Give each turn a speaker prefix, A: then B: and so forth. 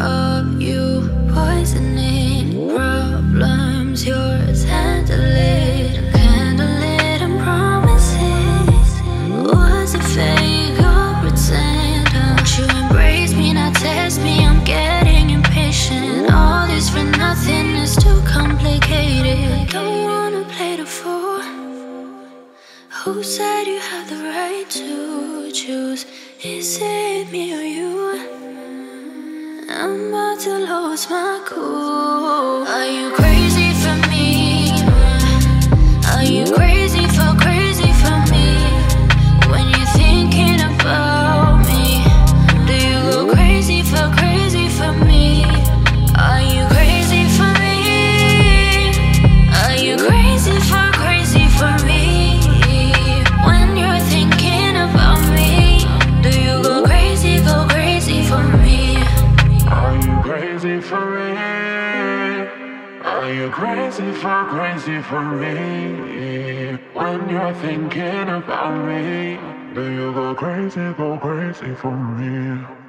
A: of you, poisoning problems, yours handle it. Candlelit and promises, was it fake or pretend? Won't you embrace me, not test me? I'm getting impatient. All this for nothing is too complicated. Don't wanna play the fool. Who said you have the right to choose? Is it me or you? I'm about to lose my cool. Are you crazy for me? Are you crazy for me? When you're thinking about me, do you go crazy for me? Are you crazy for me? Are you crazy for me? When you're thinking about me, do you go crazy for me?
B: Are you crazy for me? Are you crazy for me? When you're thinking about me, do you go crazy for me?